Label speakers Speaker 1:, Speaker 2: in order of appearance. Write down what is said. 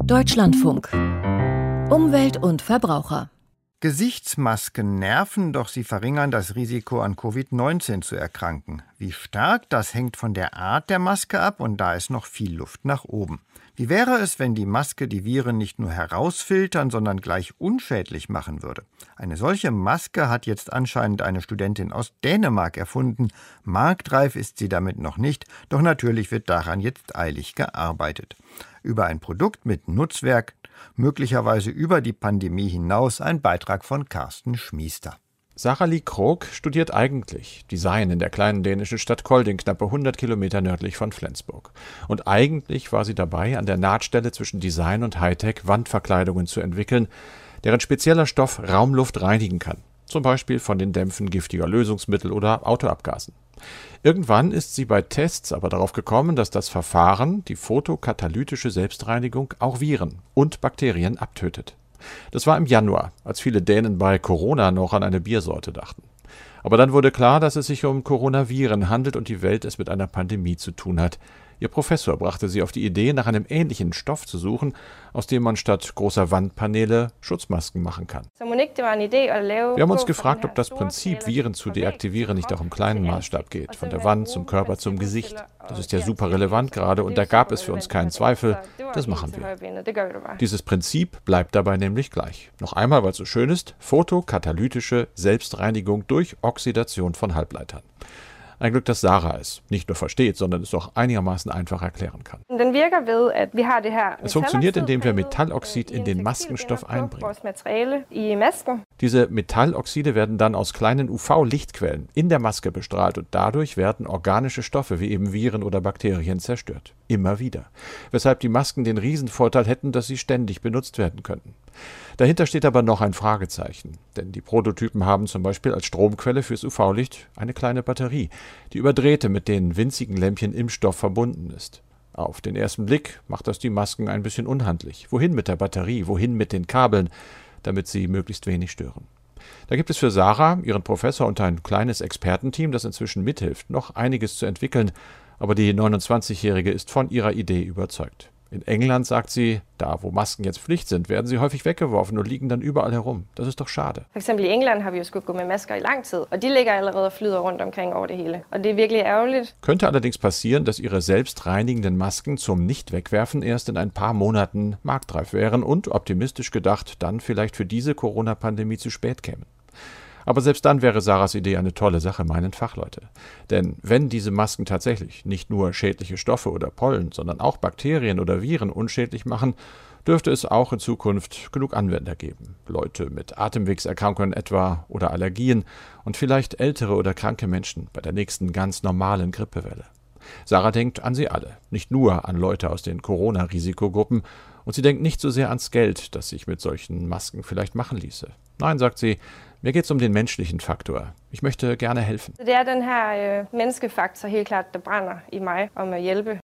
Speaker 1: Deutschlandfunk. Umwelt und Verbraucher.
Speaker 2: Gesichtsmasken nerven, doch sie verringern das Risiko, an Covid-19 zu erkranken. Wie stark, das hängt von der Art der Maske ab und da ist noch viel Luft nach oben. Wie wäre es, wenn die Maske die Viren nicht nur herausfiltern, sondern gleich unschädlich machen würde? Eine solche Maske hat jetzt anscheinend eine Studentin aus Dänemark erfunden. Marktreif ist sie damit noch nicht, doch natürlich wird daran jetzt eilig gearbeitet. Über ein Produkt mit Nutzwerk, möglicherweise über die Pandemie hinaus, ein Beitrag von Carsten Schmiester.
Speaker 3: Sarah-Li Krogh studiert eigentlich Design in der kleinen dänischen Stadt Kolding, knappe 100 Kilometer nördlich von Flensburg. Und eigentlich war sie dabei, an der Nahtstelle zwischen Design und Hightech Wandverkleidungen zu entwickeln, deren spezieller Stoff Raumluft reinigen kann. Zum Beispiel von den Dämpfen giftiger Lösungsmittel oder Autoabgasen. Irgendwann ist sie bei Tests aber darauf gekommen, dass das Verfahren, die photokatalytische Selbstreinigung, auch Viren und Bakterien abtötet. Das war im Januar, als viele Dänen bei Corona noch an eine Biersorte dachten. Aber dann wurde klar, dass es sich um Coronaviren handelt und die Welt es mit einer Pandemie zu tun hat. Ihr Professor brachte sie auf die Idee, nach einem ähnlichen Stoff zu suchen, aus dem man statt großer Wandpaneele Schutzmasken machen kann. Wir haben uns gefragt, ob das Prinzip, Viren zu deaktivieren, nicht auch im kleinen Maßstab geht, von der Wand zum Körper zum Gesicht. Das ist ja super relevant gerade und da gab es für uns keinen Zweifel, das machen wir. Dieses Prinzip bleibt dabei nämlich gleich. Noch einmal, weil es so schön ist, photokatalytische Selbstreinigung durch Oxidation von Halbleitern. Ein Glück, dass Sarah es nicht nur versteht, sondern es auch einigermaßen einfach erklären kann. Es funktioniert, indem wir Metalloxid in den Maskenstoff einbringen. Diese Metalloxide werden dann aus kleinen UV-Lichtquellen in der Maske bestrahlt und dadurch werden organische Stoffe wie eben Viren oder Bakterien zerstört. Immer wieder. Weshalb die Masken den Riesenvorteil hätten, dass sie ständig benutzt werden könnten. Dahinter steht aber noch ein Fragezeichen, denn die Prototypen haben zum Beispiel als Stromquelle fürs UV-Licht eine kleine Batterie, die über Drähte mit den winzigen Lämpchen im Stoff verbunden ist. Auf den ersten Blick macht das die Masken ein bisschen unhandlich. Wohin mit der Batterie, wohin mit den Kabeln, damit sie möglichst wenig stören. Da gibt es für Sarah, ihren Professor und ein kleines Expertenteam, das inzwischen mithilft, noch einiges zu entwickeln, aber die 29-Jährige ist von ihrer Idee überzeugt. In England, sagt sie, da wo Masken jetzt Pflicht sind, werden sie häufig weggeworfen und liegen dann überall herum. Das ist doch schade.
Speaker 4: In England haben wir skulle gå med masker i lang tid, og de ligger allerede og flyder rundt omkring over det hele. Og det er wirklich ærgerligt.
Speaker 3: Könnte allerdings passieren, dass ihre selbstreinigenden Masken zum Nicht-Wegwerfen erst in ein paar Monaten marktreif wären und, optimistisch gedacht, dann vielleicht für diese Corona-Pandemie zu spät kämen. Aber selbst dann wäre Sarahs Idee eine tolle Sache, meinen Fachleute. Denn wenn diese Masken tatsächlich nicht nur schädliche Stoffe oder Pollen, sondern auch Bakterien oder Viren unschädlich machen, dürfte es auch in Zukunft genug Anwender geben. Leute mit Atemwegserkrankungen etwa oder Allergien und vielleicht ältere oder kranke Menschen bei der nächsten ganz normalen Grippewelle. Sarah denkt an sie alle, nicht nur an Leute aus den Corona-Risikogruppen, und sie denkt nicht so sehr ans Geld, das sich mit solchen Masken vielleicht machen ließe. Nein, sagt sie, mir geht es um den menschlichen Faktor. Ich möchte gerne helfen.
Speaker 4: Det den her menneskefaktor helt klart, der brænder i mig om at hjælpe